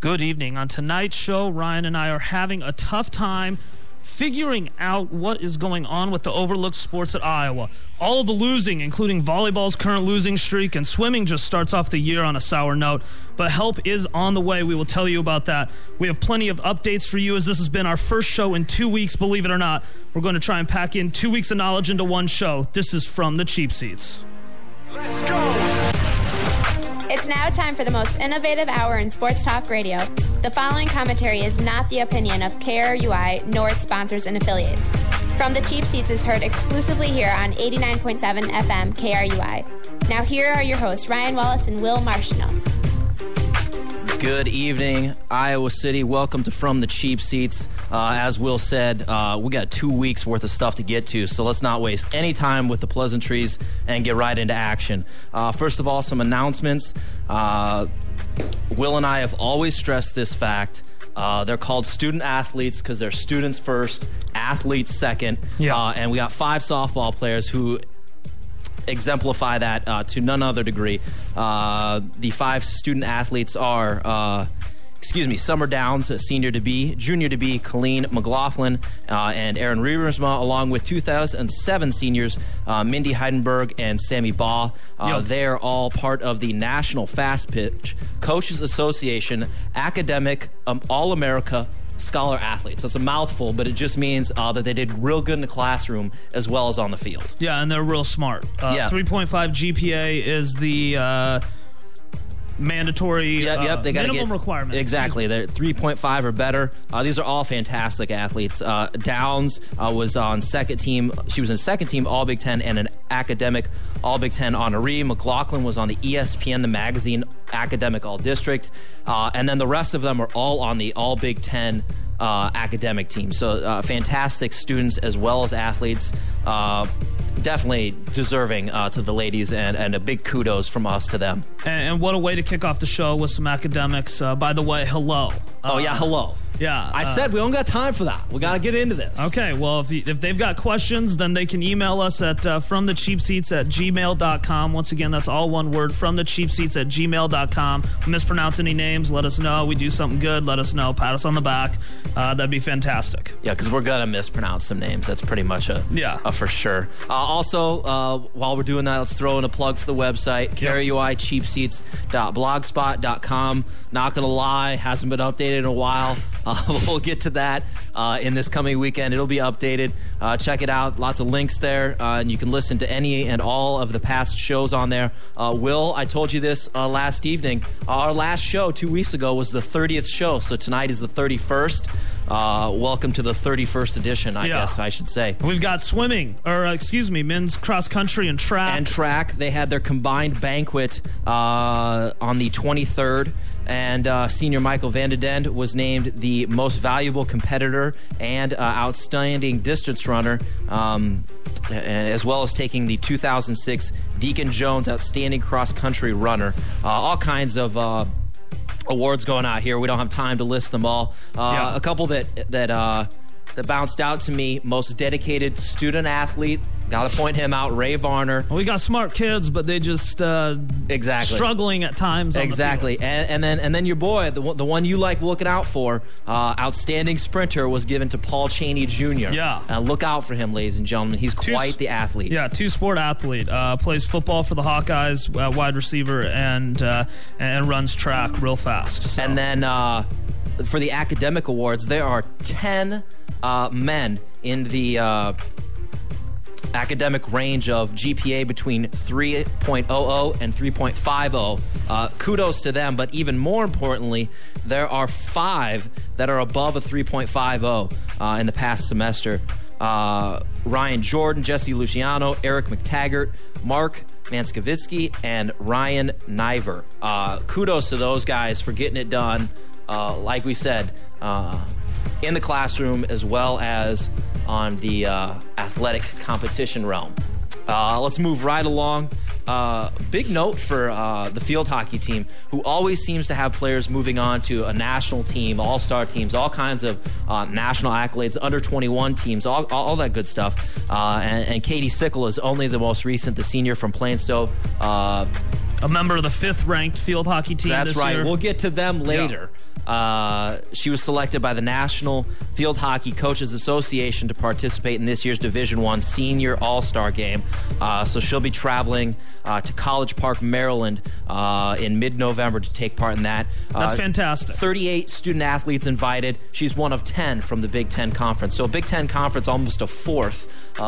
Good evening. On tonight's show, Ryan and I are having a tough time figuring out what is going on with the overlooked sports at Iowa. All of the losing, including volleyball's current losing streak, and swimming just starts off the year on a sour note. But help is on the way. We will tell you about that. We have plenty of updates for you, as this has been our first show in 2 weeks, believe it or not. We're going to try and pack in 2 weeks of knowledge into one show. This is From the Cheap Seats. Let's go! It's now time for the most innovative hour in sports talk radio. The following commentary is not the opinion of KRUI nor its sponsors and affiliates. From the Cheap Seats is heard exclusively here on 89.7 FM KRUI. Now here are your hosts, Ryan Wallace and Will Marshall. Good evening, Iowa City. Welcome to From the Cheap Seats. As Will said, we got 2 weeks worth of stuff to get to, so let's not waste any time with the pleasantries and get right into action. First of all, some announcements. Will and I have always stressed this fact. They're called student athletes because they're students first, athletes second. Yeah. And we got 5 softball players who exemplify that to none other degree. The 5 student athletes are Summer Downs, senior to be, junior to be, Colleen McLaughlin and Aaron Riebersma, along with 2007 seniors Mindy Heidenberg and Sammy Baugh. They're all part of the National Fast Pitch Coaches Association Academic All-America Scholar Athletes. That's a mouthful, but it just means that they did real good in the classroom as well as on the field. Yeah, and they're real smart. 3.5 GPA is the mandatory they gotta minimum requirement. Exactly. They're 3.5 or better. These are all fantastic athletes. Downs was on second team. She was in second team All Big Ten and an academic All Big Ten honoree. McLaughlin was on the ESPN, the magazine academic All District. And then the rest of them are all on the All Big Ten academic team. So fantastic students as well as athletes. Definitely deserving to the ladies, and a big kudos from us to them. And what a way to kick off the show with some academics. By the way, hello. Hello. Yeah. I said we don't got time for that. We got to get into this. Okay, well, if they've got questions, then they can email us at fromthecheapseats@gmail.com. Once again, that's all one word, fromthecheapseats@gmail.com. Mispronounce any names, let us know. We do something good, let us know. Pat us on the back. That'd be fantastic. Yeah, because we're going to mispronounce some names. That's pretty much a for sure. Also, while we're doing that, let's throw in a plug for the website, KRUICheapseats.blogspot.com. Not going to lie, hasn't been updated in a while. We'll get to that in this coming weekend. It'll be updated. Check it out. Lots of links there, and you can listen to any and all of the past shows on there. Will, I told you this last evening. Our last show 2 weeks ago was the 30th show, so tonight is the 31st. Welcome to the 31st edition, I guess I should say. We've got swimming, men's cross country and track. They had their combined banquet on the 23rd. And senior Michael Vandedend was named the most valuable competitor and outstanding distance runner, and as well as taking the 2006 Deacon Jones Outstanding Cross Country Runner. All kinds of awards going out here. We don't have time to list them all. A couple that bounced out to me: most dedicated student athlete. Got to point him out, Ray Varner. Well, we got smart kids, but they just struggling at times. Exactly, and then your boy, the one you like looking out for, outstanding sprinter, was given to Paul Cheney Jr. Yeah, look out for him, ladies and gentlemen. He's quite the athlete. Yeah, two-sport athlete. Plays football for the Hawkeyes, wide receiver, and runs track real fast. So. And then for the academic awards, there are 10 men in the academic range of GPA between 3.00 and 3.50. Kudos to them, but even more importantly, there are 5 that are above a 3.50 in the past semester. Ryan Jordan, Jesse Luciano, Eric McTaggart, Mark Manskavitsky, and Ryan Niver. Kudos to those guys for getting it done, like we said, in the classroom as well as on the athletic competition realm. Let's move right along. Big note for the field hockey team, who always seems to have players moving on to a national team, all-star teams, all kinds of national accolades, under-21 teams, all that good stuff. And Katie Sickle is only the most recent, the senior from Plainstow. A member of the 5th-ranked field hockey team this year. That's right. We'll get to them later. She was selected by the National Field Hockey Coaches Association to participate in this year's Division I Senior All-Star Game. So she'll be traveling to College Park, Maryland in mid-November to take part in that. That's fantastic. 38 student-athletes invited. She's one of 10 from the Big Ten Conference. So a Big Ten Conference, almost a fourth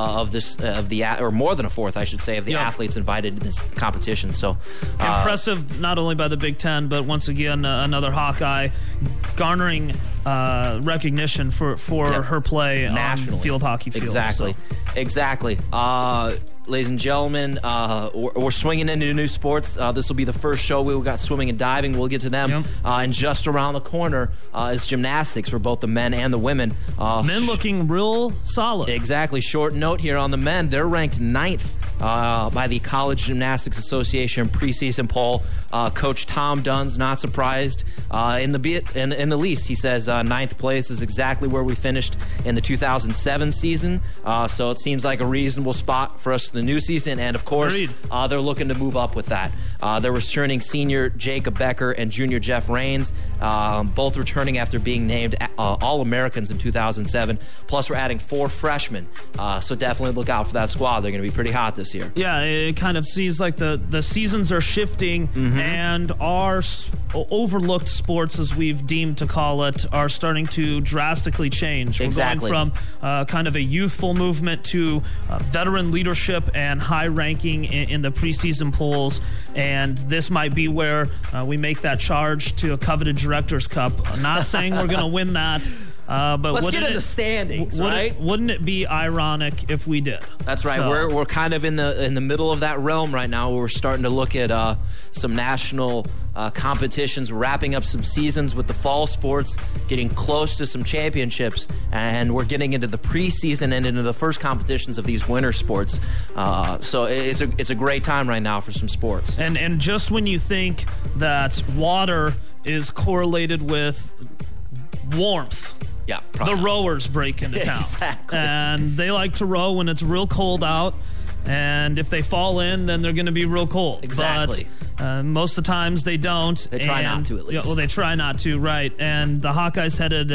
or more than a fourth, I should say, of the athletes invited in this competition. So impressive, not only by the Big Ten, but once again, another Hawkeye garnering recognition for her play nationally on the field hockey field. Exactly. Ladies and gentlemen, we're swinging into new sports. This will be the first show. We've got swimming and diving. We'll get to them. And just around the corner is gymnastics for both the men and the women. Men looking real solid. Exactly. Short note here on the men. They're ranked 9th by the College Gymnastics Association preseason poll. Coach Tom Dunn's not surprised in the least. He says 9th place is exactly where we finished in the 2007 season. So it seems like a reasonable spot for us in the new season. And of course, they're looking to move up with that. They're returning senior Jacob Becker and junior Jeff Rains, both returning after being named All-Americans in 2007. Plus, we're adding 4 freshmen. So definitely look out for that squad. They're going to be pretty hot this year. Yeah, it kind of seems like the seasons are shifting, and our overlooked sports, as we've deemed to call it, are starting to drastically change. Exactly. We're going from kind of a youthful movement to veteran leadership and high ranking in the preseason polls, and this might be where we make that charge to a coveted Directors Cup. I'm not saying we're going to win that. But let's get into standings, right? Wouldn't it be ironic if we did? That's right. So, we're kind of in the middle of that realm right now. Where we're starting to look at some national competitions, wrapping up some seasons with the fall sports, getting close to some championships, and we're getting into the preseason and into the first competitions of these winter sports. So it's a great time right now for some sports. And just when you think that water is correlated with warmth, yeah, the rowers break into town. Exactly. And they like to row when it's real cold out. And if they fall in, then they're going to be real cold. Exactly. But most of the times they don't. They try not to, at least. Well, they try not to, right. And the Hawkeyes headed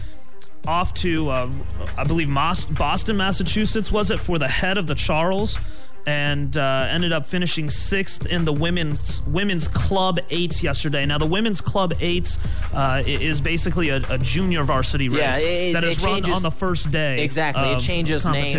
off to, I believe, Boston, Massachusetts, was it, for the head of the Charles, and ended up finishing 6th in the women's Club 8s yesterday. Now, the women's Club 8s is basically a junior varsity race that is run on the first day. Exactly. It changes name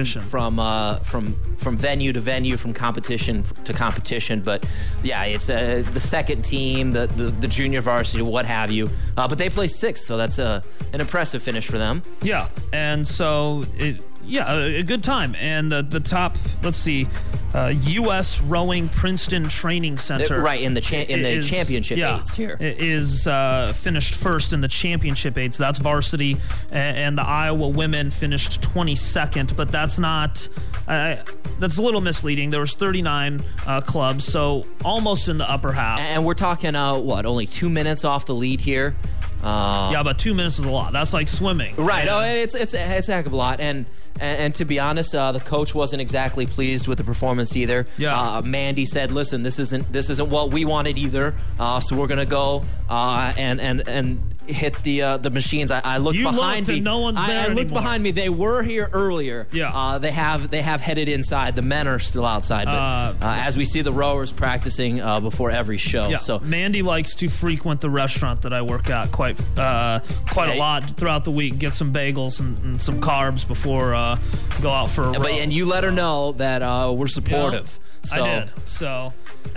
from venue to venue, from competition to competition. But, yeah, it's the second team, the junior varsity, what have you. But they play 6th, so that's an impressive finish for them. Yeah, and so a good time. And the top, let's see, U.S. Rowing Princeton Training Center. Right, in the championship 8s here. Is finished first in the championship 8s. That's varsity. And the Iowa women finished 22nd. But that's not... that's a little misleading. There was 39 clubs, so almost in the upper half. And we're talking, only 2 minutes off the lead here? Yeah, but 2 minutes is a lot. That's like swimming. Right. It's a heck of a lot. And to be honest, the coach wasn't exactly pleased with the performance either. Yeah. Mandy said, "Listen, this isn't what we wanted either. So we're gonna go and hit the machines." I looked behind me. No one's there I looked behind me. They were here earlier. Yeah. They have headed inside. The men are still outside. But as we see the rowers practicing before every show. Yeah. So Mandy likes to frequent the restaurant that I work at quite a lot throughout the week. Get some bagels and some carbs before go out for a row. And you let her know that we're supportive. So. I did. So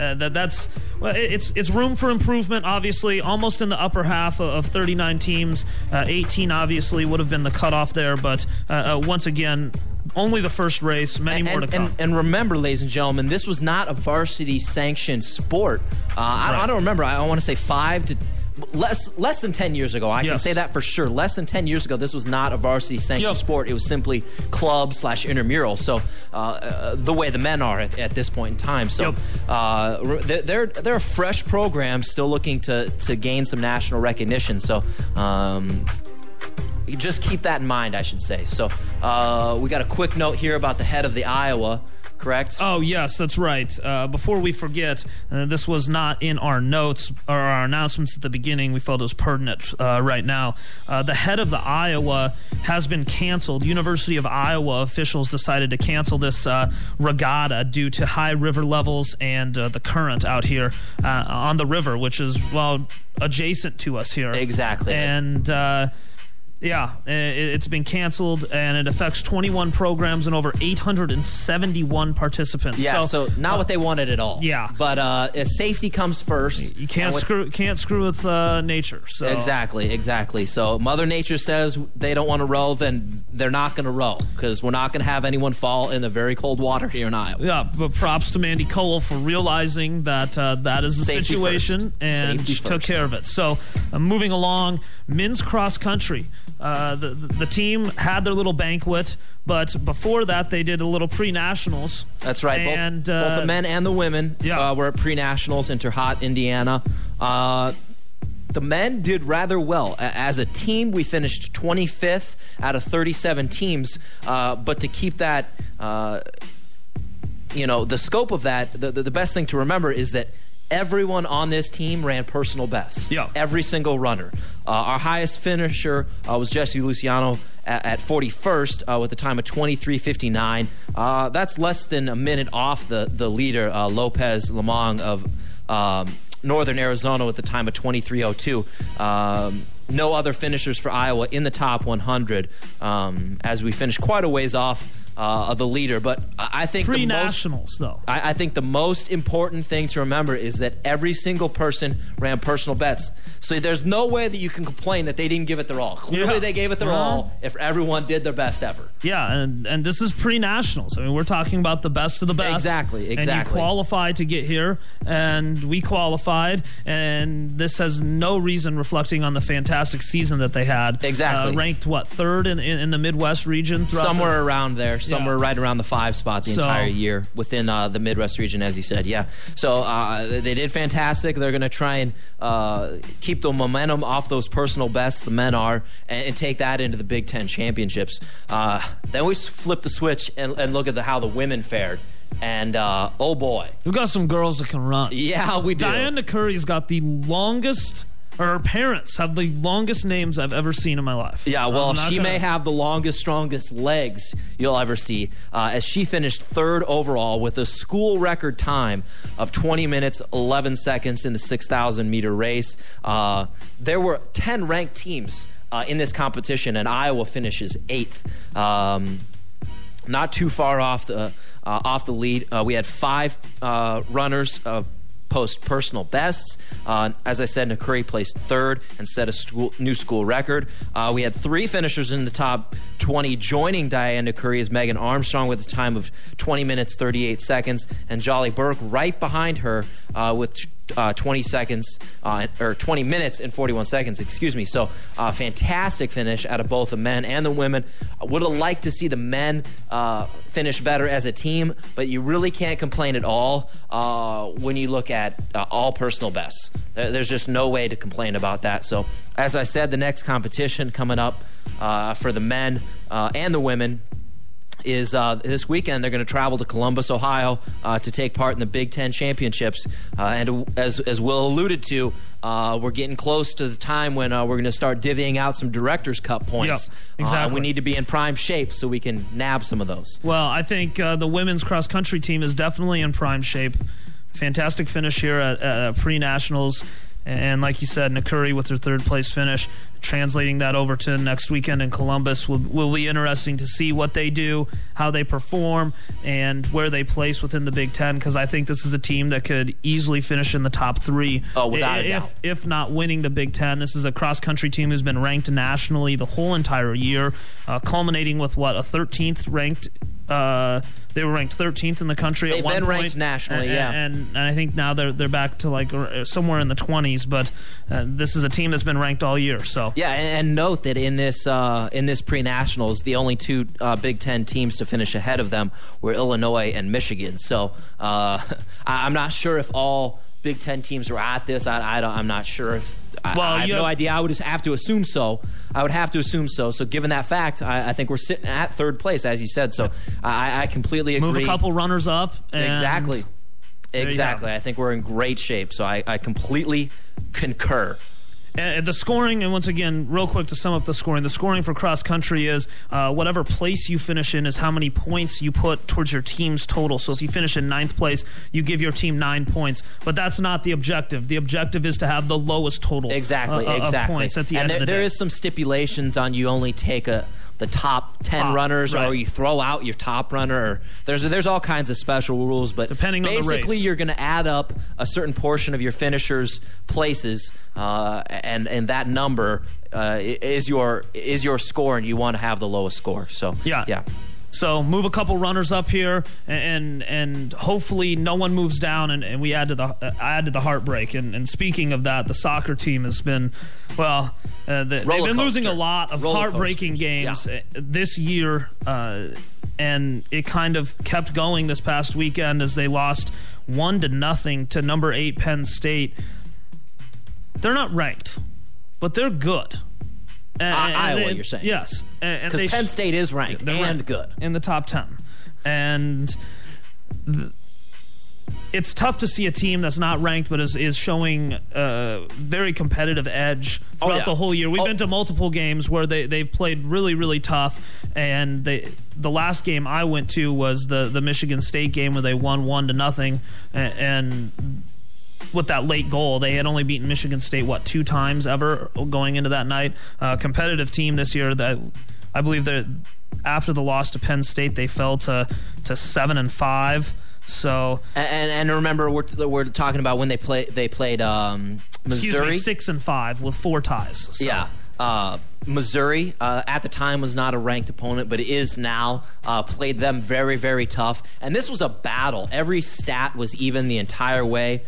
it's room for improvement. Obviously, almost in the upper half of 39 teams. 18 obviously would have been the cutoff there, but once again, only the first race. Many more to come. And remember, ladies and gentlemen, this was not a varsity sanctioned sport. I don't remember. I want to say 5 to. Less than 10 years ago, I can say that for sure. Less than 10 years ago, this was not a varsity sanctioned sport. It was simply club/intramural. So the way the men are at this point in time. So they're a fresh program, still looking to gain some national recognition. So just keep that in mind, I should say. So we got a quick note here about the head of the Iowa correct? Oh, yes, that's right. Before we forget, this was not in our notes or our announcements at the beginning. We felt it was pertinent right now. The head of the Iowa has been canceled. University of Iowa officials decided to cancel this regatta due to high river levels and the current out here on the river, which is, well, adjacent to us here. Exactly. And yeah, it's been canceled, and it affects 21 programs and over 871 participants. Yeah, so not what they wanted at all. Yeah, but safety comes first. You can't screw with nature. So. Exactly. So Mother Nature says they don't want to row, then they're not going to row, because we're not going to have anyone fall in the very cold water here in Iowa. Yeah, but props to Mandy Cole for realizing that that is the Safety situation, first. and Safety she took first. care of it. So moving along, men's cross country. The team had their little banquet, but before that they did a little pre-nationals. That's right. And both the men and the women were at pre-nationals in Terhat, Indiana. The men did rather well. As a team, we finished 25th out of 37 teams. But to keep that, the scope of that, the best thing to remember is that everyone on this team ran personal best. Yeah. Every single runner. Our highest finisher was Jesse Luciano at 41st with a time of 23:59. That's less than a minute off the leader, Lopez Lamong of Northern Arizona, with a time of 23:02. No other finishers for Iowa in the top 100 as we finished quite a ways off of the leader. But I think pre-nationals, though. I think the most important thing to remember is that every single person ran personal best. So there's no way that you can complain that they didn't give it their all. Clearly they gave it their all if everyone did their best ever. Yeah, and this is pre-nationals. I mean, we're talking about the best of the best. Exactly. And you qualified to get here, and we qualified, and this has no reason reflecting on the fantastic season that they had. Exactly. Ranked, third in the Midwest region? Somewhere around there. Somewhere right around the 5 spot the entire year within the Midwest region, as you said. Yeah. So they did fantastic. They're going to try and keep the momentum off those personal bests, the men are, and take that into the Big Ten championships. Then we flip the switch and look at how the women fared. And, oh boy. We've got some girls that can run. Yeah, we do. Diana Curry's got the longest... Her parents have the longest names I've ever seen in my life. Yeah, well, she may have the longest, strongest legs you'll ever see, as she finished 3rd overall with a school record time of 20 minutes, 11 seconds in the 6,000-meter race. There were 10 ranked teams in this competition, and Iowa finishes 8th. Not too far off the lead. We had 5 runners post personal bests. As I said, Nakuri placed 3rd and set a new school record. We had 3 finishers in the top 20 joining Diane Nakuri as Megan Armstrong with a time of 20 minutes, 38 seconds, and Jolly Burke right behind her with 20 minutes and 41 seconds, excuse me. So fantastic finish out of both the men and the women. I would have liked to see the men finish better as a team, but you really can't complain at all when you look at all personal bests. There's just no way to complain about that. So as I said, the next competition coming up for the men and the women is this weekend. They're going to travel to Columbus, Ohio to take part in the Big Ten championships. And as Will alluded to, we're getting close to the time when we're going to start divvying out some Director's Cup points. Yeah, exactly. We need to be in prime shape so we can nab some of those. Well, I think the women's cross-country team is definitely in prime shape. Fantastic finish here at pre-nationals. And like you said, Nakuri with her 3rd place finish, translating that over to next weekend in Columbus will be interesting to see what they do, how they perform, and where they place within the Big Ten, because I think this is a team that could easily finish in the top 3. Oh, without a doubt. If not winning the Big Ten. This is a cross-country team who's been ranked nationally the whole entire year, culminating with, a 13th ranked... they were ranked 13th in the country at one point. They've been ranked nationally, and I think now they're back to somewhere in the 20s. But this is a team that's been ranked all year. So yeah, and note that in this pre-nationals, the only 2 Big Ten teams to finish ahead of them were Illinois and Michigan. So I'm not sure if all Big Ten teams were at this. I'm not sure if I have no idea. I would just have to assume so. So given that fact, I think we're sitting at third place, as you said. So I completely agree. Move a couple runners up. And Exactly. I think we're in great shape. So I completely concur. And the scoring, and once again, real quick to sum up the scoring for cross country is whatever place you finish in is how many points you put towards your team's total. So if you finish in 9th place, you give your team 9 points. But that's not the objective. The objective is to have the lowest total of points at the end of the day. There is some stipulations on you only take the top 10 runners, right. or you throw out your top runner. Or there's all kinds of special rules, but depending on the race, basically you're going to add up a certain portion of your finishers' places, and that number is your score, and you want to have the lowest score. So yeah. So move a couple runners up here, and hopefully no one moves down, and we add to the heartbreak. And speaking of that, the soccer team has been, they've been losing a lot of heartbreaking games this year, and it kind of kept going this past weekend as they lost 1-0 to number 8 Penn State. They're not ranked, but they're good. Iowa, you're saying? Yes. Because Penn State is ranked and good. In the top 10. And it's tough to see a team that's not ranked but is showing a very competitive edge throughout the whole year. We've been to multiple games where they've played really, really tough. And the last game I went to was the Michigan State game where they won 1-0. And with that late goal, they had only beaten Michigan State 2 times ever going into that night. Competitive team this year. That I believe that after the loss to Penn State, they fell to 7-5. So and remember, we're talking about when they played Missouri. Excuse me, 6-5 with 4 ties. So. Yeah. Missouri at the time was not a ranked opponent, but it is now. Played them very, very tough. And this was a battle. Every stat was even the entire way.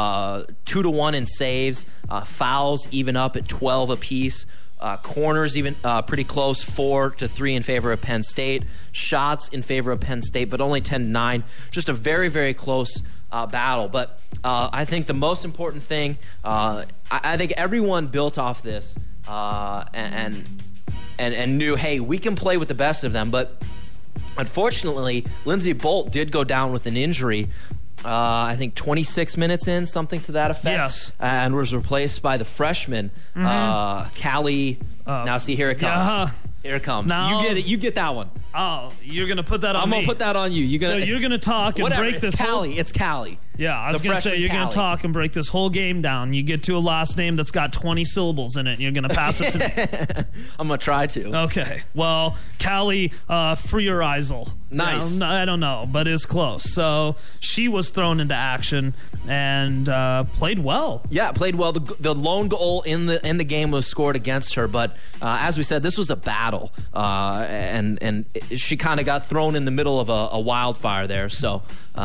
2-1 in saves. Fouls even up at 12 apiece. Corners even pretty close, 4-3 in favor of Penn State. Shots in favor of Penn State, but only 10-9. Just a very, very close battle. But I think the most important thing, I think everyone built off this and knew, hey, we can play with the best of them. But unfortunately, Lindsey Bolt did go down with an injury. I think 26 minutes in, something to that effect. Yes. And was replaced by the freshman, Callie. Now, see, here it comes. Yeah. Here it comes. Now, you get it. You get that one. Oh, you're going to put that on I'm me. going to put that on you. So you're going to talk and break this It's Callie. Yeah, I was going to say, you're going to talk and break this whole game down. You get to a last name that's got 20 syllables in it, and you're going to pass it to me. I'm going to try to. Okay. Well, Callie Freereisel. Nice. I don't know, but it's close. So she was thrown into action and played well. Yeah, played well. The lone goal in the game was scored against her, but as we said, this was a battle, and she kind of got thrown in the middle of a wildfire there. So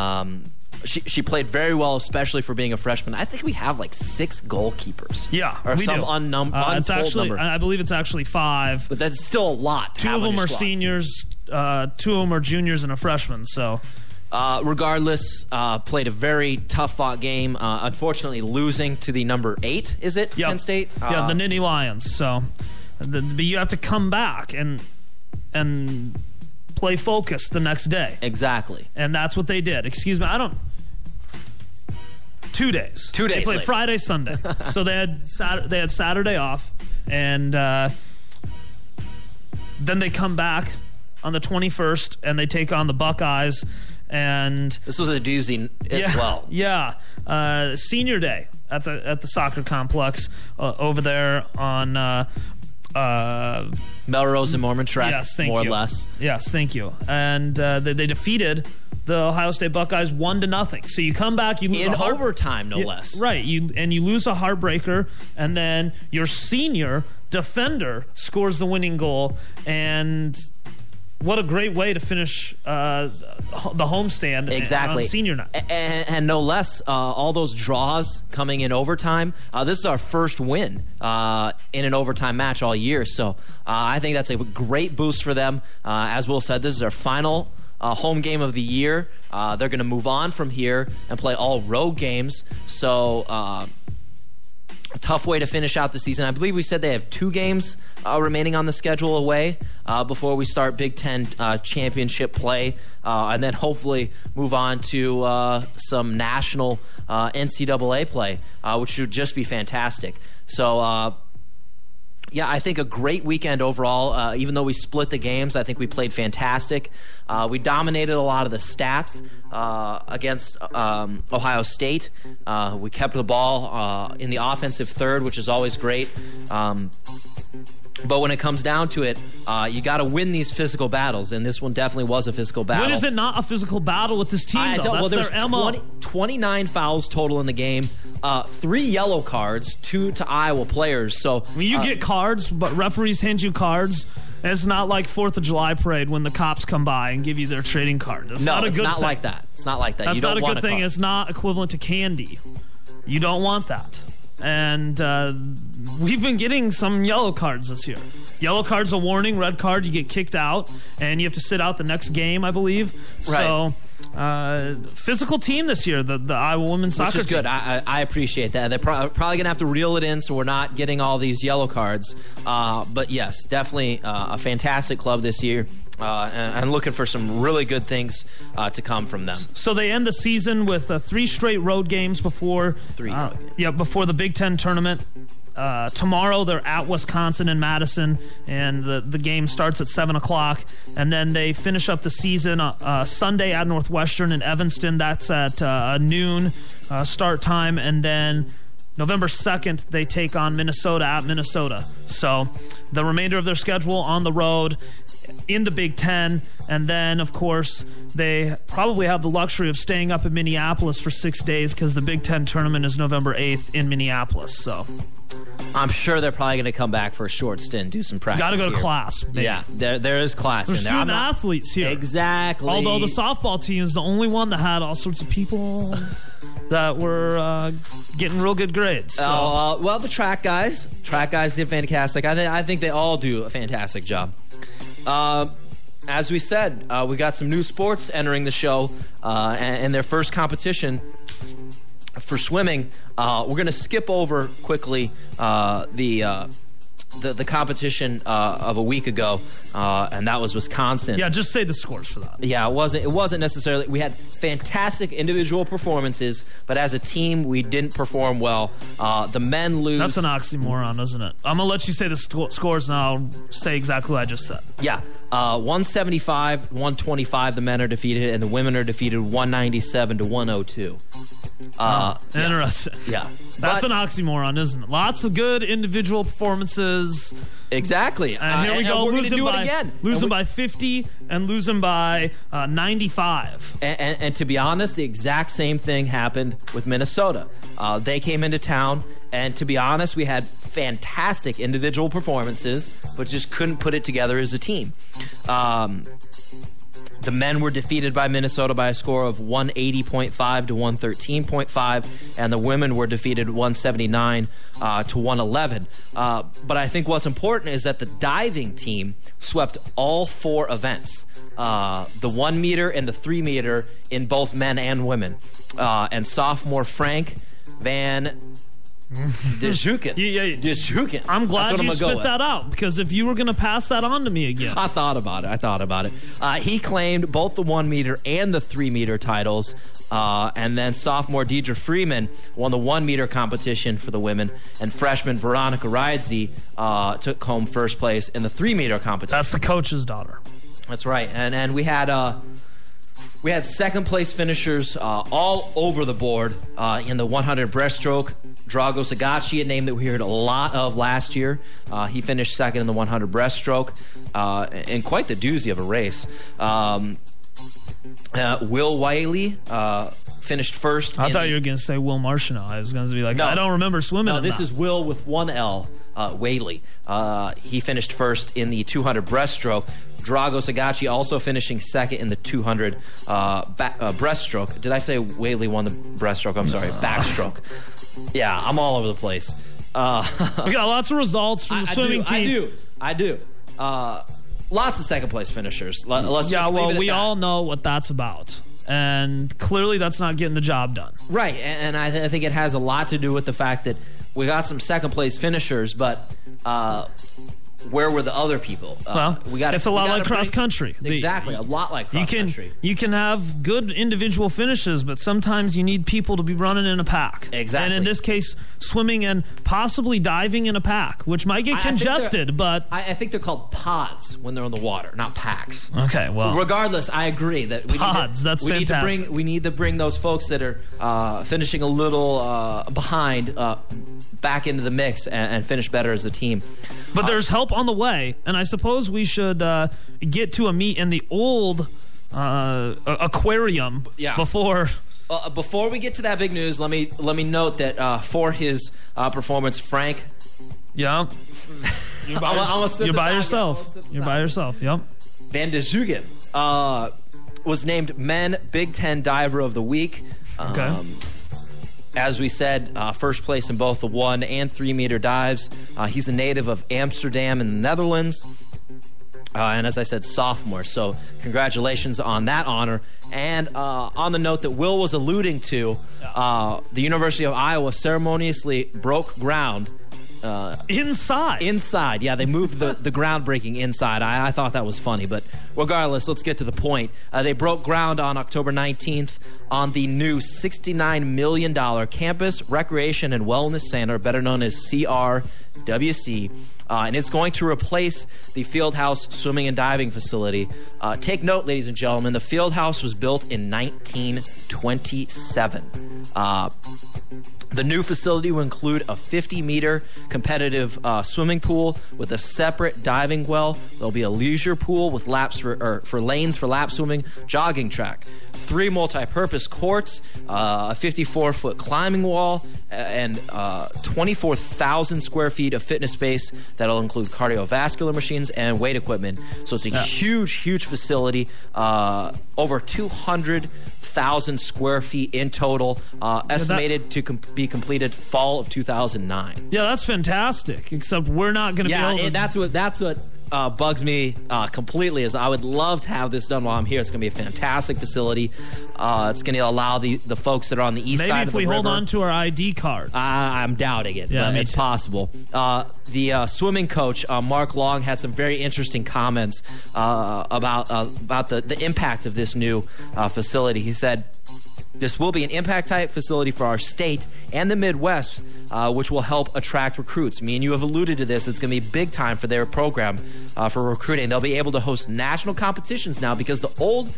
she played very well, especially for being a freshman. I think we have like 6 goalkeepers. Yeah, or we some do. It's actually, number. I believe it's actually 5. But that's still a lot. 2 of them are seniors, 2 of them are juniors, and a freshman. So. Regardless, played a very tough-fought game. Unfortunately, losing to the number 8, is it? Yep. Penn State? Yeah, the Nittany Lions. So, but you have to come back and play focused the next day. Exactly. And that's what they did. Excuse me, 2 days. 2 days. They played later. Friday, Sunday. So they had Saturday off, and then they come back on the 21st, and they take on the Buckeyes. And this was a doozy as well. Yeah, senior day at the soccer complex over there on Melrose and Mormon Trek. Yes, thank more you. or less. Yes, thank you. And they defeated the Ohio State Buckeyes 1-0. So you come back, you lose in overtime, no less. Right, you lose a heartbreaker, and then your senior defender scores the winning goal, and. What a great way to finish the homestand exactly. On senior night. And no less, all those draws coming in overtime. This is our first win in an overtime match all year. So I think that's a great boost for them. As Will said, this is our final home game of the year. They're going to move on from here and play all road games. So A tough way to finish out the season. I believe we said they have 2 games remaining on the schedule away before we start Big Ten championship play, and then hopefully move on to some national NCAA play, which should just be fantastic. So, yeah, I think a great weekend overall. Even though we split the games, I think we played fantastic. We dominated a lot of the stats against Ohio State. We kept the ball in the offensive third, which is always great. But when it comes down to it, you got to win these physical battles, and this one definitely was a physical battle. When is it not a physical battle with this team, though? Well, That's there's their MO. 29 fouls total in the game, 3 yellow cards, 2 to Iowa players. So I mean, you get cards, but referees hand you cards. And it's not like 4th of July parade when the cops come by and give you their trading card. It's not a good thing. Like that. It's not like that. That's you don't not a want good thing. card. It's not equivalent to candy. You don't want that. And we've been getting some yellow cards this year. Yellow card's a warning. Red card, you get kicked out, and you have to sit out the next game, I believe. Right. So, physical team this year, the Iowa women's soccer team. Which is good. I appreciate that. They're probably going to have to reel it in so we're not getting all these yellow cards. But yes, definitely a fantastic club this year. And looking for some really good things to come from them. So they end the season with 3 straight road games before before the Big Ten tournament. Tomorrow they're at Wisconsin and Madison, and the game starts at 7 o'clock. And then they finish up the season Sunday at Northwestern in Evanston. That's at noon start time. And then November 2nd, they take on Minnesota at Minnesota. So the remainder of their schedule on the road in the Big Ten, and then, of course, they probably have the luxury of staying up in Minneapolis for 6 days because the Big Ten tournament is November 8th in Minneapolis. So I'm sure they're probably going to come back for a short stint, do some practice. Got to go to here. class. Maybe. Yeah, there is class There's in there. student athletes here. Exactly. Although the softball team is the only one that had all sorts of people that were getting real good grades. So. Well, the track guys did fantastic. I think they all do a fantastic job. As we said, we got some new sports entering the show, and their first competition for swimming. We're going to skip over quickly the competition of a week ago, and that was Wisconsin. Yeah, just say the scores for that. Yeah, it wasn't necessarily. We had fantastic individual performances, but as a team, we didn't perform well. The men lose. That's an oxymoron, isn't it? I'm gonna let you say the scores, and I'll say exactly what I just said. Yeah, 175, 125. The men are defeated, and the women are defeated 197 to 102. Interesting. Yeah. That's an oxymoron, isn't it? Lots of good individual performances. Exactly. And here we go. We're going to do it again. Losing by 50 and losing by 95. And to be honest, the exact same thing happened with Minnesota. They came into town, and to be honest, we had fantastic individual performances, but just couldn't put it together as a team. The men were defeated by Minnesota by a score of 180.5 to 113.5, and the women were defeated 179 to 111. But I think what's important is that the diving team swept all 4 events, the 1 meter and the 3 meter in both men and women. And sophomore Frank Van Dishuken. Dishuken. I'm glad you spit that out, because if you were going to pass that on to me again. I thought about it. He claimed both the 1 meter and the 3 meter titles. And then sophomore Deidre Freeman won the 1 meter competition for the women, and freshman Veronica Ridesy took home first place in the 3 meter competition. That's the coach's daughter. That's right. And we had second place finishers all over the board in the 100 breaststroke. Drago Sagachi, a name that we heard a lot of last year. He finished second in the 100 breaststroke, in quite the doozy of a race. Will Wiley finished first. I thought you were going to say Will Marshall. I was going to be like, no, I don't remember swimming. No, this is Will with 1 L, Whaley. He finished first in the 200 breaststroke. Drago Sagachi also finishing second in the 200 breaststroke. Did I say Whaley won the breaststroke? I'm sorry, backstroke. Yeah, I'm all over the place. We got lots of results from the swimming team. I do. Lots of second place finishers. We all know what that's about. And clearly that's not getting the job done. Right, and I think it has a lot to do with the fact that we got some second place finishers, but where were the other people? It's a lot like cross country. Exactly, a lot like cross country. You can have good individual finishes, but sometimes you need people to be running in a pack. Exactly. And in this case, swimming and possibly diving in a pack, which might get congested, but... I think they're called pods when they're in the water, not packs. Okay, well... Regardless, I agree that that's fantastic. We need to bring those folks that are finishing a little behind back into the mix and finish better as a team. But there's help on the way, and I suppose we should get to a meet in the old aquarium before... Before we get to that big news, let me note that for his performance, Frank... Yeah. You're by yourself. You're by yourself, yep. Van de Zuggen was named Men Big Ten Diver of the Week. Okay. As we said, first place in both the 1 and 3 meter dives. He's a native of Amsterdam in the Netherlands. And as I said, sophomore. So congratulations on that honor. And on the note that Will was alluding to, the University of Iowa ceremoniously broke ground. Inside, yeah, they moved the groundbreaking inside. I thought that was funny, but regardless, let's get to the point. They broke ground on October 19th on the new $69 million Campus Recreation and Wellness Center, better known as CRWC, and it's going to replace the Fieldhouse Swimming and Diving Facility. Take note, ladies and gentlemen, the Fieldhouse was built in 1927. The new facility will include a 50-meter competitive swimming pool with a separate diving well. There'll be a leisure pool with laps for lanes for lap swimming, jogging track, 3 multi-purpose courts, a 54-foot climbing wall, and 24,000 square feet of fitness space that'll include cardiovascular machines and weight equipment. So it's a huge facility, over 200,000 square feet in total, estimated to be completed fall of 2009. Yeah, that's fantastic. Except we're not going to be able to... That's what bugs me completely is I would love to have this done while I'm here. It's going to be a fantastic facility. It's going to allow the folks that are on the east side of the river... Maybe if we hold on to our ID cards. I'm doubting it, but it's possible. The swimming coach, Mark Long, had some very interesting comments about the impact of this new facility. He said, "This will be an impact-type facility for our state and the Midwest, which will help attract recruits." Me and you have alluded to this. It's going to be big time for their program for recruiting. They'll be able to host national competitions now because the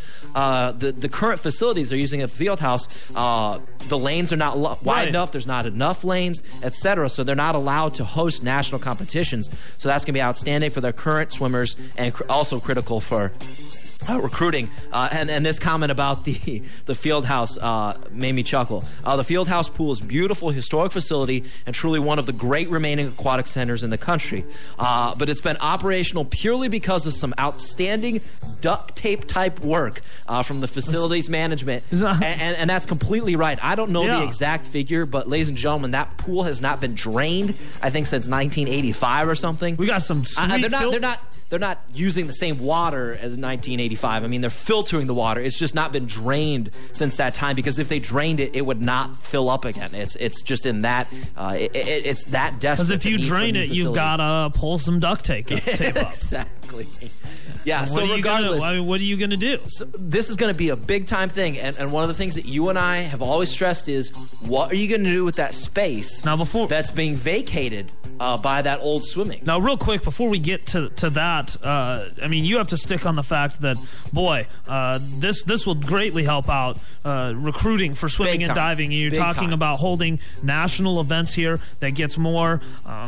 current facilities they're using at Fieldhouse, the lanes are not wide enough. There's not enough lanes, etc. So they're not allowed to host national competitions. So that's going to be outstanding for their current swimmers and also critical for recruiting. And this comment about the Fieldhouse made me chuckle. The Fieldhouse pool is a beautiful historic facility and truly one of the great remaining aquatic centers in the country. But it's been operational purely because of some outstanding duct tape type work from the facilities management. And that's completely right. I don't know the exact figure, but ladies and gentlemen, that pool has not been drained, I think, since 1985 or something. We got some sweet they're not using the same water as 1985. I mean, they're filtering the water. It's just not been drained since that time, because if they drained it, it would not fill up again. It's just in that it's that desperate. Because if you drain it, you've got to pull some duct tape up. Exactly. Yeah, so regardless... what are you going to do? So this is going to be a big-time thing, and one of the things that you and I have always stressed is, what are you going to do with that space that's being vacated by that old swimming? Now, real quick, before we get to that, I mean, you have to stick on the fact that, boy, this will greatly help out recruiting for swimming and diving. You're talking about holding national events here that gets more...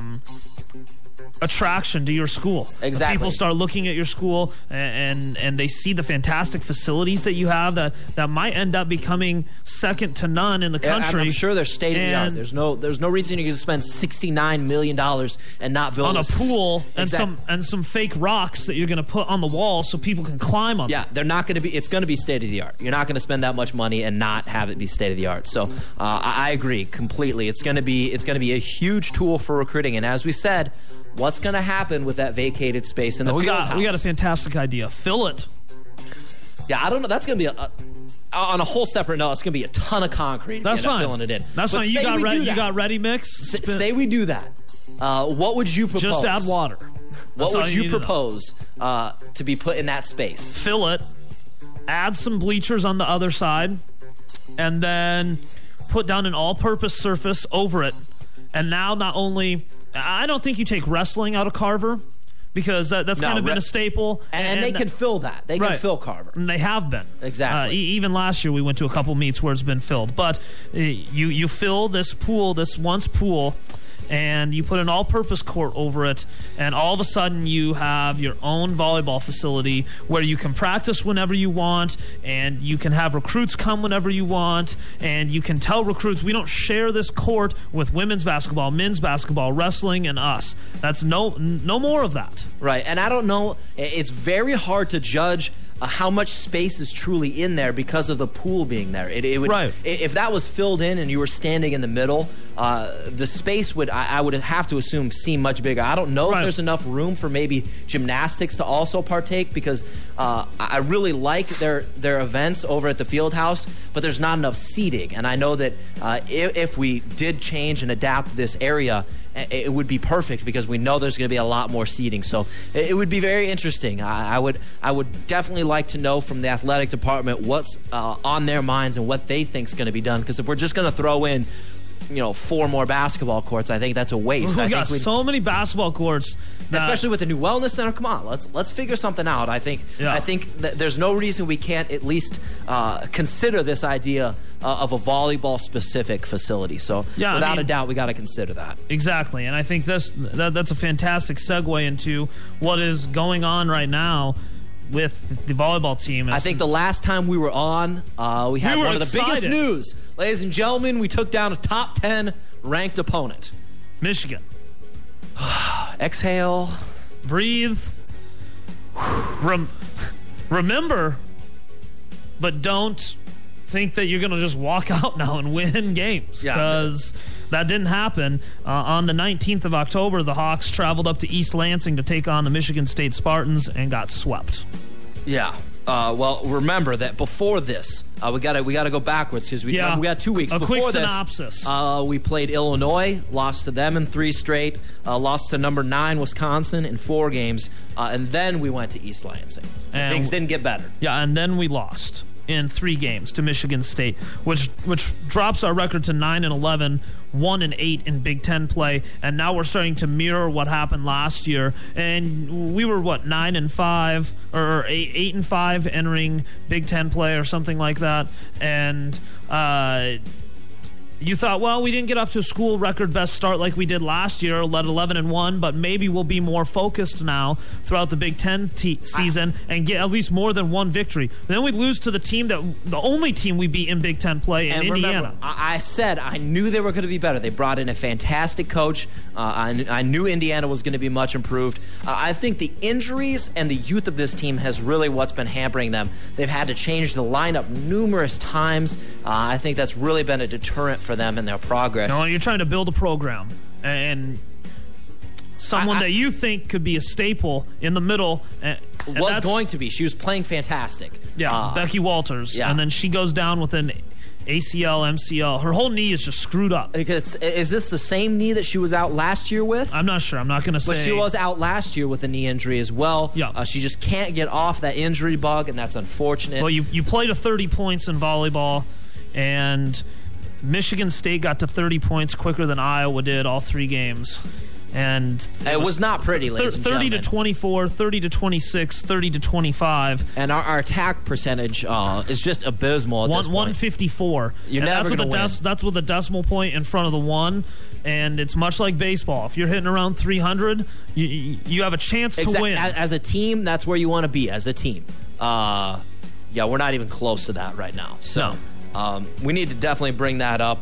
attraction to your school. Exactly. People start looking at your school and they see the fantastic facilities that you have that might end up becoming second to none in the country. I'm sure they're state of the art. There's no reason you can spend $69 million and not build on a pool and some fake rocks that you're going to put on the wall so people can climb on. Yeah, they're not going to be. It's going to be state of the art. You're not going to spend that much money and not have it be state of the art. So I agree completely. It's going to be a huge tool for recruiting. And as we said, what's going to happen with that vacated space in the Fieldhouse? We got a fantastic idea. Fill it. Yeah, I don't know. That's going to be on a whole separate note, it's going to be a ton of concrete. That's if you end fine. up filling it in. That's But fine. You say we do that. got ready mix. Say we do that. What would you propose? Just add water. What That's all would you you need to know. propose to be put in that space? Fill it. Add some bleachers on the other side, and then put down an all-purpose surface over it. And now, not only, I don't think you take wrestling out of Carver, because that's kind of been a staple. And they can fill that. They can fill Carver. And they have been. Exactly. Even last year, we went to a couple meets where it's been filled. But you fill this pool, this once pool, and you put an all-purpose court over it, and all of a sudden you have your own volleyball facility where you can practice whenever you want, and you can have recruits come whenever you want, and you can tell recruits, we don't share this court with women's basketball, men's basketball, wrestling, and us. That's no more of that. Right, and I don't know, it's very hard to judge how much space is truly in there because of the pool being there. It would, right. If that was filled in and you were standing in the middle, the space would, I would have to assume, seem much bigger. I don't know if there's enough room for maybe gymnastics to also partake, because I really like their events over at the field house, but there's not enough seating. And I know that if we did change and adapt this area, it would be perfect, because we know there's going to be a lot more seating. So it would be very interesting. I would definitely like to know from the athletic department what's on their minds and what they think is going to be done. Because if we're just going to throw in, 4 more basketball courts, I think that's a waste. We got so many basketball courts, especially with the new wellness center. Come on, let's figure something out. I think that there's no reason we can't at least consider this idea of a volleyball specific facility. So without a doubt, we got to consider that. Exactly, and I think that's a fantastic segue into what is going on right now with the volleyball team. I think the last time we were on, we had one of the biggest news. Ladies and gentlemen, we took down a top 10 ranked opponent. Michigan. Exhale. Breathe. Remember, but don't think that you're going to just walk out now and win games, because that didn't happen. On the 19th of October, the Hawks traveled up to East Lansing to take on the Michigan State Spartans and got swept. Yeah. Well, remember that before this, we gotta go backwards, because we got 2 weeks. A before quick synopsis. We played Illinois, lost to them in 3 straight, lost to number 9 Wisconsin in 4 games, and then we went to East Lansing. And things didn't get better. Yeah, and then we lost in 3 games to Michigan State, which drops our record to 9-11, 1-8 in Big Ten play, and now we're starting to mirror what happened last year. And we were 9-5 or 8-5 entering Big Ten play or something like that, and you thought, well, we didn't get off to a school record best start like we did led 11-1, but maybe we'll be more focused now throughout the Big Ten season and get at least more than 1 victory. Then we lose to the only team we beat in Big Ten play in Indiana. Remember, I said I knew they were going to be better. They brought in a fantastic coach. I knew Indiana was going to be much improved. I think the injuries and the youth of this team has really what's been hampering them. They've had to change the lineup numerous times. I think that's really been a deterrent for them and their progress. No, you're trying to build a program, and someone that you think could be a staple in the middle was going to be. She was playing fantastic. Yeah, Becky Walters. Yeah. And then she goes down with an ACL, MCL. Her whole knee is just screwed up. Is this the same knee that she was out last year with? I'm not sure. I'm not going to say. But she was out last year with a knee injury as well. Yeah. She just can't get off that injury bug, and that's unfortunate. Well, you played to 30 points in volleyball, and Michigan State got to 30 points quicker than Iowa did all 3 games. And it was not pretty, ladies and gentlemen. 30 to 24, 30 to 26, 30 to 25. And our attack percentage is just abysmal at this point. 154. You're never going to win. That's with a decimal point in front of the 1. And it's much like baseball. If you're hitting around 300, you have a chance to win. As a team, that's where you want to be, as a team. We're not even close to that right now. So. No. We need to definitely bring that up.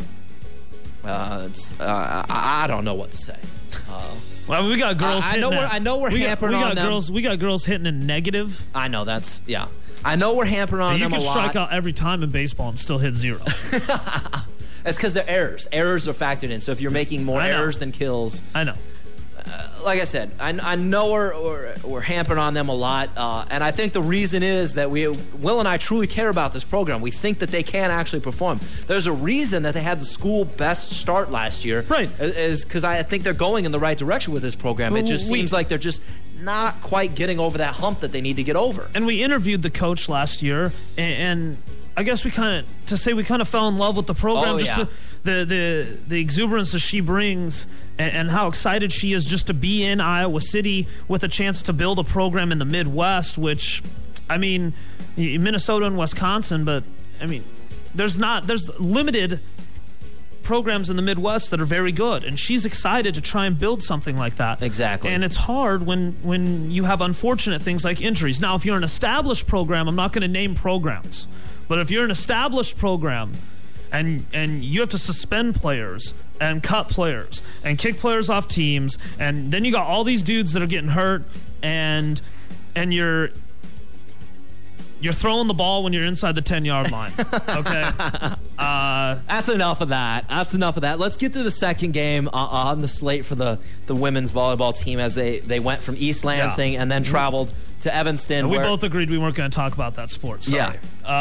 I don't know what to say. Well, we got girls. I know we're hampering on them. We got girls hitting a negative. I know I know we're hampering on them a lot. You can strike out every time in baseball and still hit 0. That's because they're errors. Errors are factored in. So if you're making more errors than kills, I know. like I said, I know we're hampering on them a lot, and I think the reason is that Will and I truly care about this program. We think that they can actually perform. There's a reason that they had the school best start last year. Right. Is because I think they're going in the right direction with this program. It just seems like they're just not quite getting over that hump that they need to get over. And we interviewed the coach last year, and I guess we kind of fell in love with the program. The exuberance that she brings and how excited she is just to be in Iowa City with a chance to build a program in the Midwest, which, I mean, Minnesota and Wisconsin, but, I mean, there's limited programs in the Midwest that are very good, and she's excited to try and build something like that. Exactly. And it's hard when you have unfortunate things like injuries. Now, if you're an established program, I'm not going to name programs, but if you're an established program and you have to suspend players and cut players and kick players off teams, and then you got all these dudes that are getting hurt, and you're throwing the ball when you're inside the 10-yard line. Okay. That's enough of that. Let's get to the second game on the slate for the women's volleyball team as they went from East Lansing and then traveled to Evanston. And we both agreed we weren't going to talk about that sport. Sorry.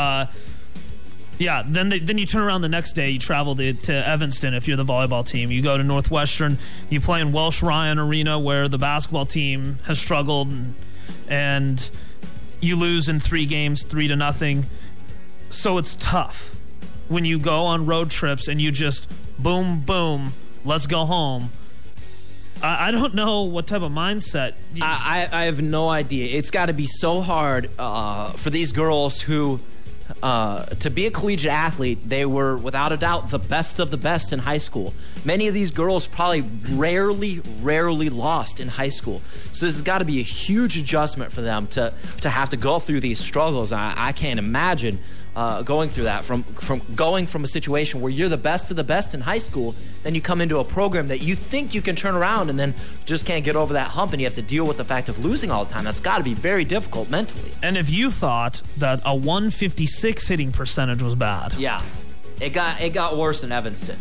Yeah. Then you turn around the next day, you travel to Evanston if you're the volleyball team. You go to Northwestern, you play in Welsh Ryan Arena where the basketball team has struggled, and you lose in 3 games, 3-0. So it's tough when you go on road trips and you just boom, boom, let's go home. I don't know what type of mindset. I have no idea. It's got to be so hard for these girls who, to be a collegiate athlete, they were without a doubt the best of the best in high school. Many of these girls probably rarely lost in high school. So this has got to be a huge adjustment for them to have to go through these struggles. I can't imagine going through that, from going from a situation where you're the best of the best in high school, then you come into a program that you think you can turn around and then just can't get over that hump, and you have to deal with the fact of losing all the time. That's got to be very difficult mentally. And if you thought that a 156 hitting percentage was bad, yeah, it got worse in Evanston.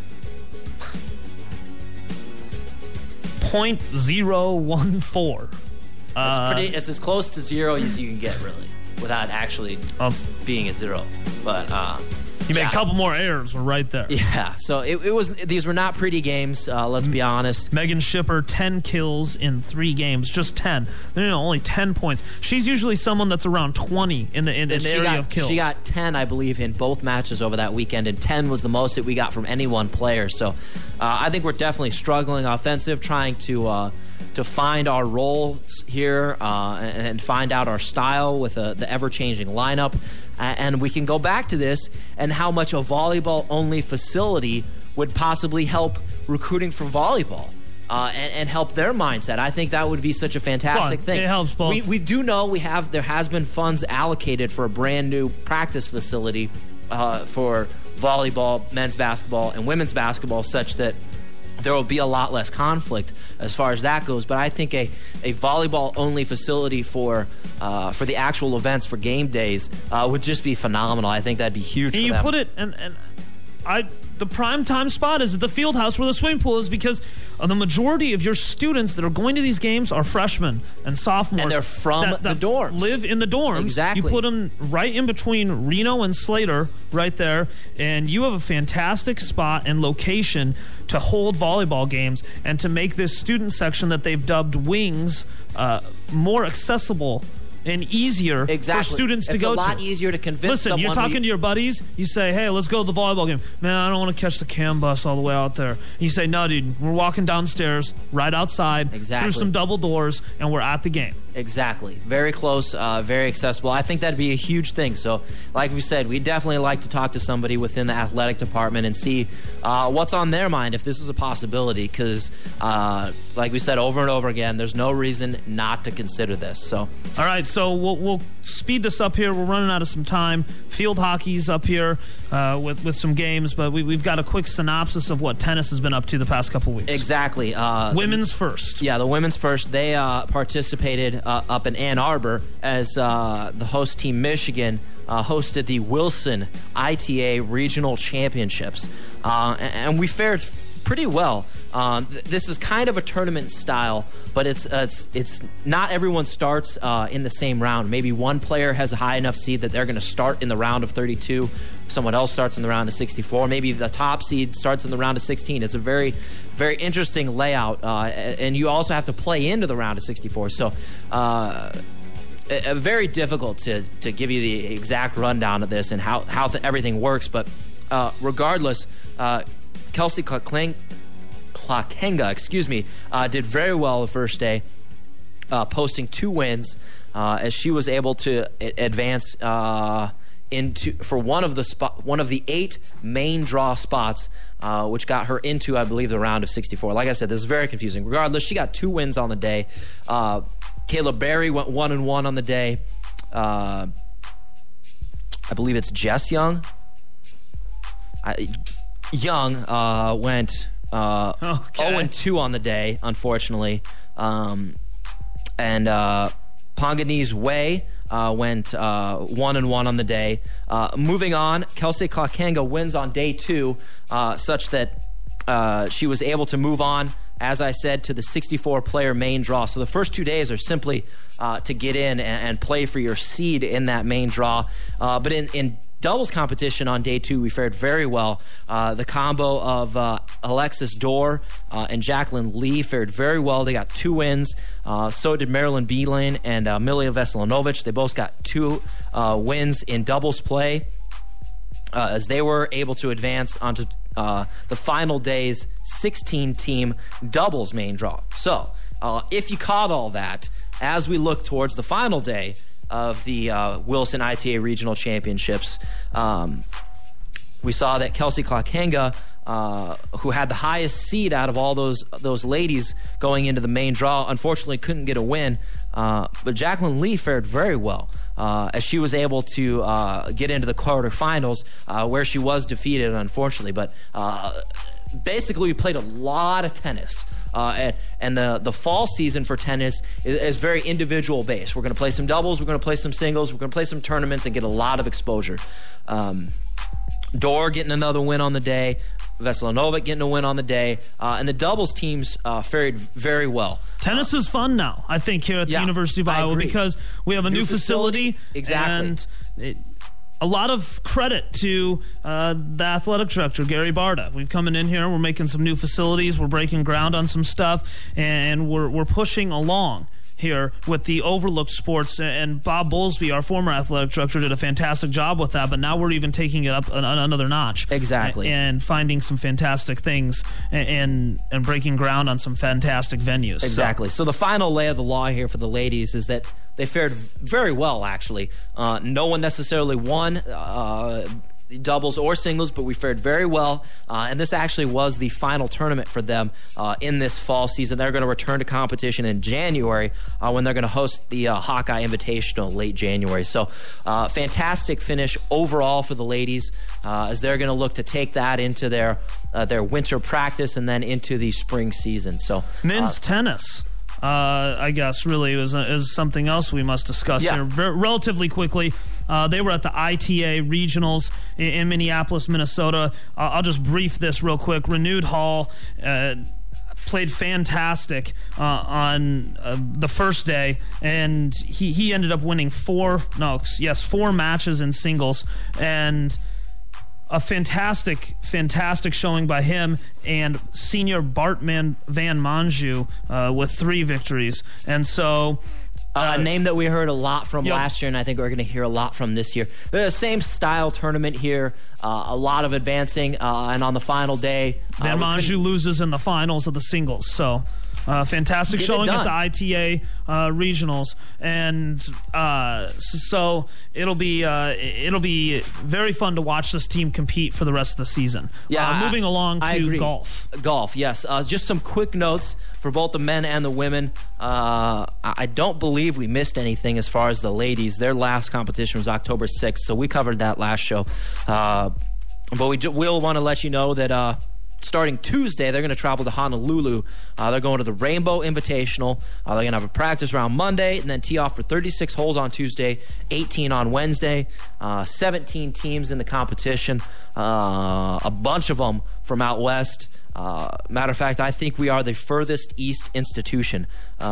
.014. It's as close to zero as you can get, really, without actually being at zero. But you made a couple more errors. We're right there. Yeah. So these were not pretty games. Let's be honest. Megan Shipper, 10 kills in 3 games, just 10. Only 10 points. She's usually someone that's around 20 in the area of kills. She got 10, I believe, in both matches over that weekend, and 10 was the most that we got from any one player. So I think we're definitely struggling offensive, trying to find our roles here and find out our style with the ever-changing lineup. And we can go back to this and how much a volleyball-only facility would possibly help recruiting for volleyball and help their mindset. I think that would be such a fantastic thing. It helps both. We do know there has been funds allocated for a brand-new practice facility for volleyball, men's basketball, and women's basketball, such that there will be a lot less conflict as far as that goes. But I think a volleyball-only facility for the actual events, for game days, would just be phenomenal. I think that'd be huge. And for you them. put it, the prime time spot is at the field house where the swimming pool is, because the majority of your students that are going to these games are freshmen and sophomores. And they're from the dorms. Live in the dorms. Exactly. You put them right in between Reno and Slater right there, and you have a fantastic spot and location to hold volleyball games and to make this student section that they've dubbed Wings more accessible and easier for students to go to. It's a lot easier to convince someone. Listen, you're talking to your buddies. You say, hey, let's go to the volleyball game. Man, I don't want to catch the CAM bus all the way out there. You say, no, dude, we're walking downstairs, right outside, through some double doors, and we're at the game. Exactly. Very close, very accessible. I think that'd be a huge thing. So, like we said, we'd definitely like to talk to somebody within the athletic department and see what's on their mind if this is a possibility. Because, like we said over and over again, there's no reason not to consider this. So, all right. So we'll speed this up here. We're running out of some time. Field hockey's up here with some games, but we've got a quick synopsis of what tennis has been up to the past couple weeks. Exactly. Women's first. Yeah, the women's first. They participated up in Ann Arbor as the host team Michigan hosted the Wilson ITA Regional Championships. And we fared pretty well. This is kind of a tournament style, but it's not everyone starts in the same round. Maybe one player has a high enough seed that they're going to start in the round of 32. Someone else starts in the round of 64. Maybe the top seed starts in the round of 16. It's a very, very interesting layout, and you also have to play into the round of 64. So very difficult to give you the exact rundown of this and how everything works. But regardless, Kelsey Klakenga, did very well the first day, posting 2 wins as she was able to advance for one of the 8 main draw spots, which got her into, I believe, the round of 64. Like I said, this is very confusing. Regardless, she got 2 wins on the day. Kayla Berry went 1-1 on the day. I believe it's Jess Young. Young went 0-2 on the day, unfortunately. And Ponganese Way went 1-1 on the day. Moving on, Kelsey Klakenga wins on day 2, such that she was able to move on, as I said, to the 64-player main draw. So the first 2 days are simply to get in and play for your seed in that main draw. But in doubles competition on day 2, we fared very well. The combo of Alexis Dorr and Jacqueline Lee fared very well. They got 2 wins. So did Marilyn Beelane and Milia Veselinovic. They both got 2 wins in doubles play, as they were able to advance onto the final day's 16-team doubles main draw. So if you caught all that, as we look towards the final day of the Wilson ITA Regional Championships, we saw that Kelsey Klakenga, who had the highest seed out of all those ladies going into the main draw, unfortunately couldn't get a win. But Jacqueline Lee fared very well, as she was able to get into the quarterfinals, where she was defeated, unfortunately. But basically, we played a lot of tennis. And the fall season for tennis is very individual based. We're going to play some doubles, we're going to play some singles, we're going to play some tournaments and get a lot of exposure. Dorr getting another win on the day, Veselinovic getting a win on the day, and the doubles teams fared very well. Tennis is fun now, I think, here at the University of Iowa, because we have a new facility. Exactly. And a lot of credit to the athletic director, Gary Barta. We've coming in here, we're making some new facilities, we're breaking ground on some stuff, and we're pushing along here with the Overlook Sports. And Bob Bowlesby, our former athletic director, did a fantastic job with that, but now we're even taking it up another notch. Exactly. And finding some fantastic things and breaking ground on some fantastic venues. Exactly. So the final lay of the law here for the ladies is that they fared very well, actually. No one necessarily won doubles or singles, but we fared very well, and this actually was the final tournament for them in this fall season. They're going to return to competition in January, when they're going to host the Hawkeye Invitational late January. So fantastic finish overall for the ladies, as they're going to look to take that into their winter practice and then into the spring season. So men's tennis, I guess, really is something else we must discuss here relatively quickly. They were at the ITA Regionals in Minneapolis, Minnesota. I'll just brief this real quick. Renewed Hall played fantastic on the first day, and he ended up winning 4 matches in singles, and a fantastic showing by him and senior Bart Van Manju with 3 victories. And so a name that we heard a lot from last year, and I think we're going to hear a lot from this year. The same style tournament here, a lot of advancing, and on the final day, Van Manju loses in the finals of the singles. So fantastic showing at the ITA regionals, and so it'll be very fun to watch this team compete for the rest of the season. Moving along to golf. Yes. Just some quick notes for both the men and the women. I don't believe we missed anything as far as the ladies. Their last competition was October 6th, so we covered that last show. But we'll want to let you know that starting Tuesday, they're going to travel to Honolulu. They're going to the Rainbow Invitational. They're going to have a practice round Monday and then tee off for 36 holes on Tuesday, 18 on Wednesday. 17 teams in the competition, a bunch of them from out west. Matter of fact, I think we are the furthest east institution.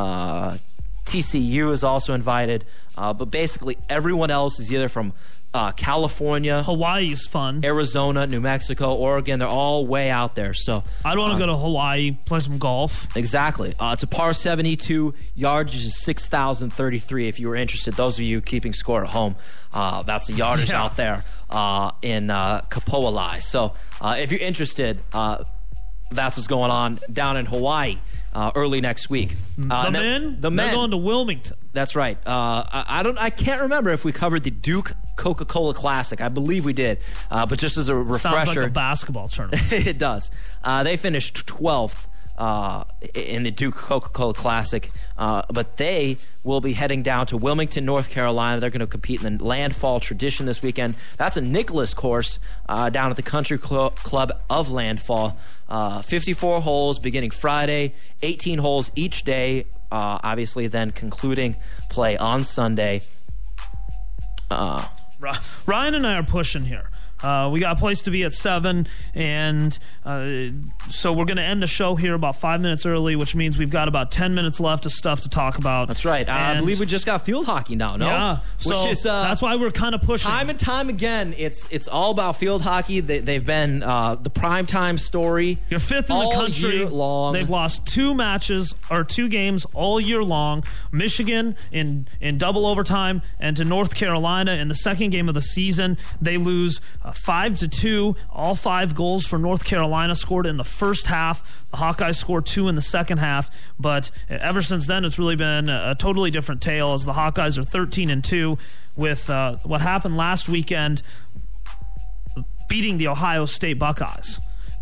TCU is also invited, but basically everyone else is either from California, Hawaii's fun. Arizona, New Mexico, Oregon. They're all way out there. So I'd want to go to Hawaii, play some golf. Exactly. It's a par 72. Yardage is 6,033 if you were interested. Those of you keeping score at home, that's the yardage out there in Kapo'olai. So if you're interested, that's what's going on down in Hawaii early next week. The men? They're going to Wilmington. That's right. I can't remember if we covered the Duke Coca-Cola Classic. I believe we did. But just as a refresher. Sounds like a basketball tournament. It does. They finished 12th in the Duke Coca-Cola Classic. But they will be heading down to Wilmington, North Carolina. They're going to compete in the Landfall Tradition this weekend. That's a Nicklaus course down at the Country Club of Landfall. 54 holes beginning Friday, 18 holes each day, obviously then concluding play on Sunday. Ryan and I are pushing here. We got a place to be at 7, and so we're going to end the show here about 5 minutes early, which means we've got about 10 minutes left of stuff to talk about. That's right. I believe we just got field hockey now, no? Yeah. So that's why we're kind of pushing. Time and time again, it's all about field hockey. They've been the primetime story. You're fifth in the country. Year long. They've lost 2 games all year long. Michigan in double overtime, and to North Carolina in the second game of the season. They lose 5-2. All 5 goals for North Carolina scored in the first half. The Hawkeyes scored 2 in the second half. But ever since then, it's really been a totally different tale as the Hawkeyes are 13-2 with what happened last weekend, beating the Ohio State Buckeyes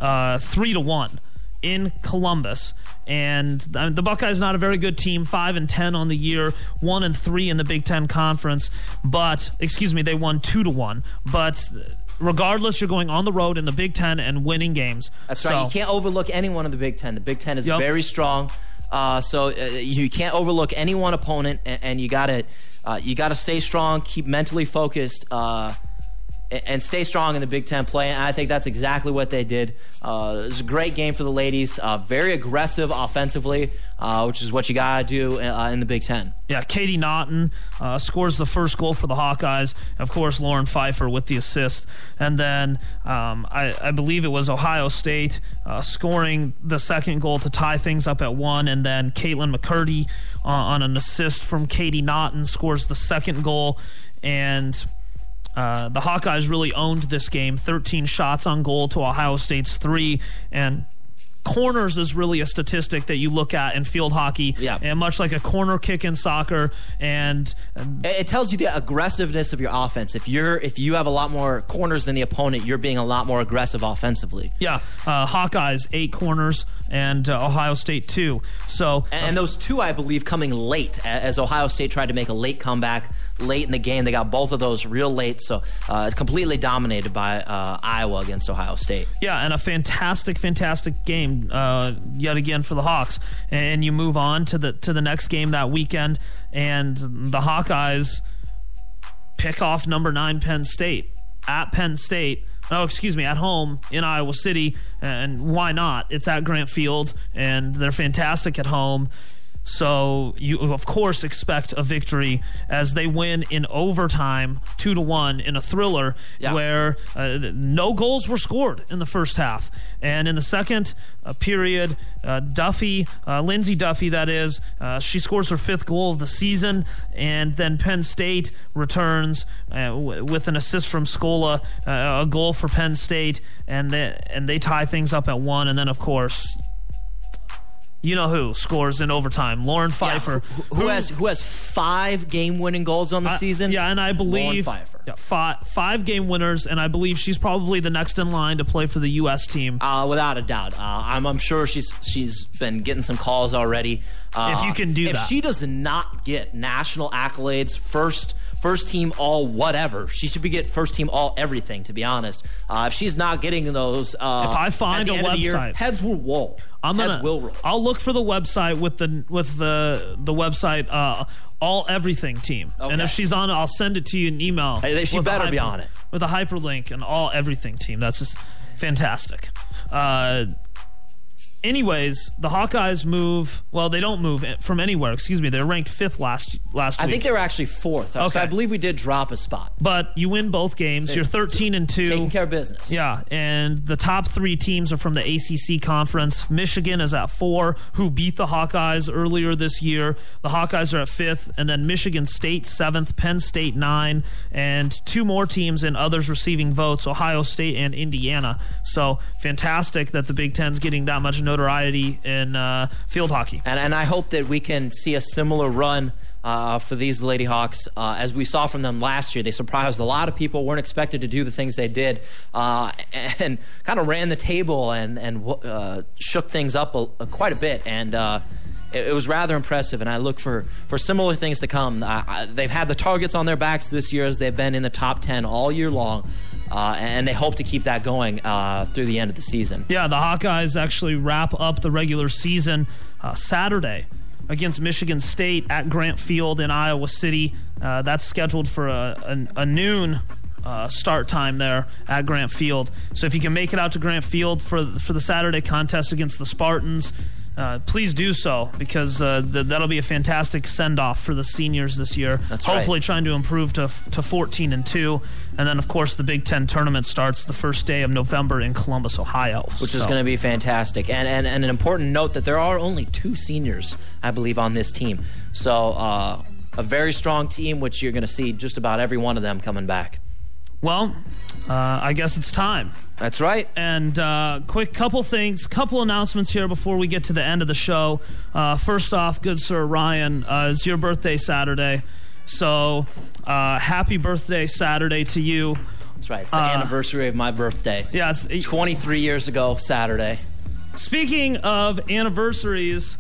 3-1 in Columbus. And the Buckeyes not a very good team, 5-10 on the year, 1-3 in the Big Ten Conference. But they won 2-1. But regardless, you're going on the road in the Big Ten and winning games. That's right. You can't overlook anyone in the Big Ten. The Big Ten is very strong. So you can't overlook any one opponent, and you gotta stay strong, keep mentally focused, and stay strong in the Big Ten play. And I think that's exactly what they did. It was a great game for the ladies. Very aggressive offensively, which is what you got to do in the Big Ten. Yeah, Katie Naughton scores the first goal for the Hawkeyes. Of course, Lauren Pfeiffer with the assist. And then I believe it was Ohio State scoring the second goal to tie things up at 1. And then Caitlin McCurdy on an assist from Katie Naughton scores the second goal. And the Hawkeyes really owned this game, 13 shots on goal to Ohio State's 3, and corners is really a statistic that you look at in field hockey, and much like a corner kick in soccer, and it tells you the aggressiveness of your offense. If you have a lot more corners than the opponent, you're being a lot more aggressive offensively. Yeah, Hawkeyes 8 corners and Ohio State 2. So and those 2, I believe, coming late as Ohio State tried to make a late comeback late in the game. They got both of those real late, so completely dominated by Iowa against Ohio State. Yeah, and a fantastic game yet again for the Hawks. And you move on to the next game that weekend, and the Hawkeyes pick off number 9 Penn State at Penn State. At home in Iowa City, and why not? It's at Grant Field, and they're fantastic at home. So you, of course, expect a victory as they win in overtime 2-1 in a thriller where no goals were scored in the first half. And in the second period, Lindsay Duffy, that is, she scores her 5th goal of the season. And then Penn State returns with an assist from Scola, a goal for Penn State, and they tie things up at 1. And then, of course, you know who scores in overtime? Lauren Pfeiffer, who has 5 game-winning goals on the season. Yeah, and I believe Lauren Pfeiffer. 5 game winners, and I believe she's probably the next in line to play for the U.S. team. Without a doubt, I'm sure she's been getting some calls already. If you can do that, if she does not get national accolades first first team all whatever. She should be get first team all everything, to be honest. If she's not getting those, if I find a website, heads will roll. Heads will roll. I'll look for the website with the website all everything team. Okay. And if she's on it, I'll send it to you in email. Hey, she better be on it with a hyperlink and all everything team. That's just fantastic. Anyways, the Hawkeyes move. Well, they don't move from anywhere. Excuse me. They're ranked 5th last week. I think they were actually 4th. Okay. So I believe we did drop a spot. But you win both games. You're 13-2. Taking care of business. Yeah, and the top 3 teams are from the ACC conference. Michigan is at 4, who beat the Hawkeyes earlier this year. The Hawkeyes are at 5th, and then Michigan State 7th, Penn State 9, and 2 more teams and others receiving votes, Ohio State and Indiana. So fantastic that the Big Ten's getting that much notoriety in field hockey. And I hope that we can see a similar run for these Lady Hawks. As we saw from them last year, they surprised a lot of people, weren't expected to do the things they did, and kind of ran the table and shook things up quite a bit. And it was rather impressive, and I look for similar things to come. They've had the targets on their backs this year as they've been in the top 10 all year long. And they hope to keep that going through the end of the season. Yeah, the Hawkeyes actually wrap up the regular season Saturday against Michigan State at Grant Field in Iowa City. That's scheduled for a noon start time there at Grant Field. So if you can make it out to Grant Field for the Saturday contest against the Spartans, please do so, because that'll be a fantastic send-off for the seniors this year. That's hopefully right. Trying to improve to 14-2. And then, of course, the Big Ten tournament starts the first day of November in Columbus, Ohio. Which is going to be fantastic. And an important note that there are only 2 seniors, I believe, on this team. So a very strong team, which you're going to see just about every one of them coming back. Well, I guess it's time. That's right. And quick couple announcements here before we get to the end of the show. First off, good sir Ryan, it's your birthday Saturday. So happy birthday Saturday to you. That's right. It's the anniversary of my birthday. Yeah, it's 23 years ago Saturday. Speaking of anniversaries,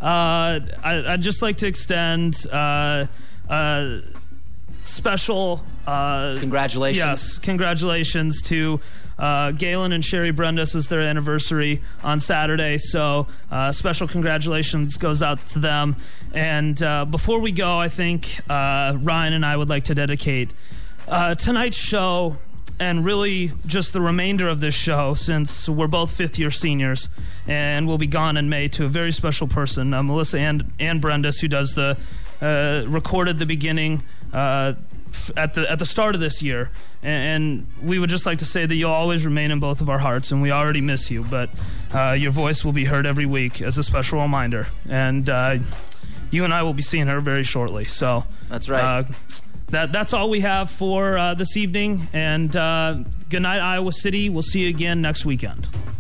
I'd just like to extend special congratulations. Yes, congratulations to Galen and Sherry Brendis. Is their anniversary on Saturday, so special congratulations goes out to them. And before we go, I think Ryan and I would like to dedicate tonight's show, and really just the remainder of this show, since we're both fifth-year seniors and we'll be gone in May, to a very special person, Melissa Ann Brendis, who does the recorded the beginning at the start of this year, and we would just like to say that you'll always remain in both of our hearts, and we already miss you, but your voice will be heard every week as a special reminder, and you and I will be seeing her very shortly. So that's right. That's all we have for this evening, and good night, Iowa City. We'll see you again next weekend.